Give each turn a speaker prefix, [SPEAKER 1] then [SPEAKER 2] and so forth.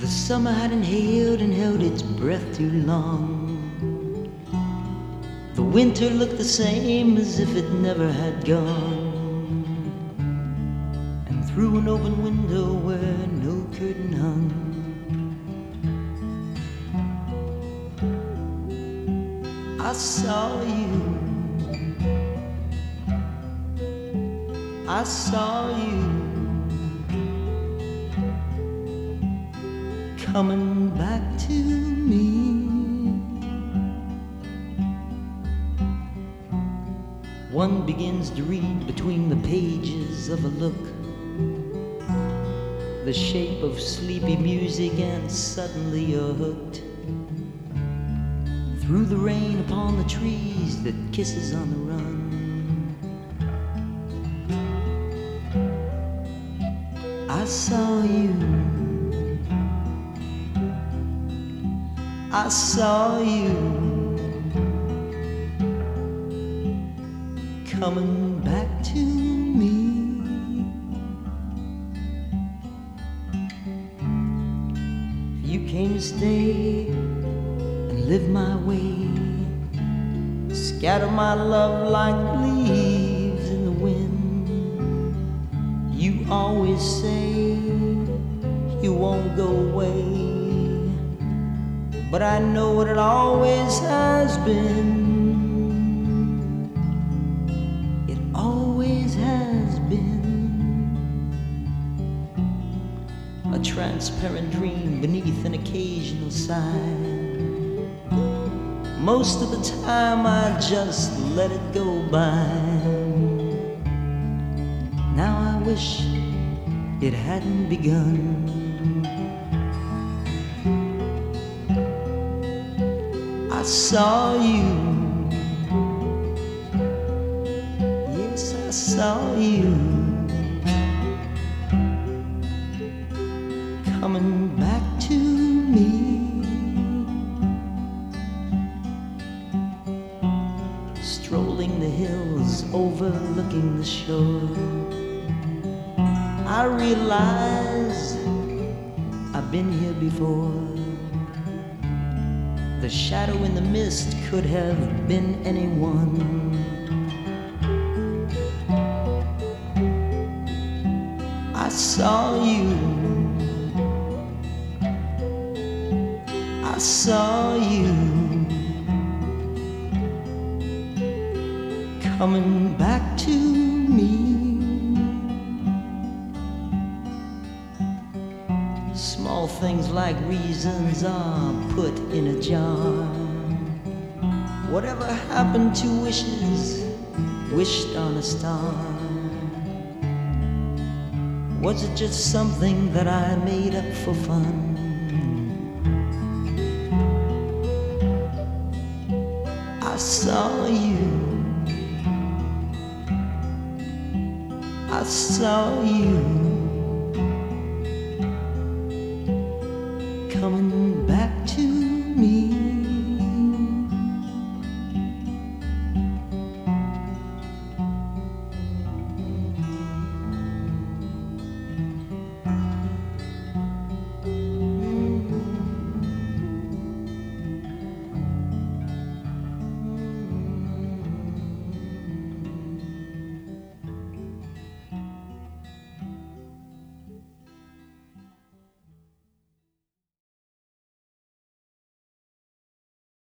[SPEAKER 1] The summer had inhaled and held its breath too long. The winter looked the same as if it never had gone. And through an open window where no curtain hung, I saw you. I saw you coming back to me. One begins to read between the pages of a look, the shape of sleepy music, and suddenly you're hooked. Through the rain upon the trees that kisses on the run, I saw you. I saw you coming back to me. You came to stay and live my way, scatter my love like leaves in the wind. You always say you won't go away, but I know what it always has been. It always has been a transparent dream beneath an occasional sigh. Most of the time I just let it go by. Now I wish it hadn't begun. I saw you. Yes, I saw you coming back to me. Strolling the hills, overlooking the shore, I realize I've been here before. The shadow in the mist could have been anyone. I saw you. I saw you coming back to me. Small things like reasons are put in a jar. Whatever happened to wishes wished on a star? Was it just something that I made up for fun? I saw you. I saw you coming back to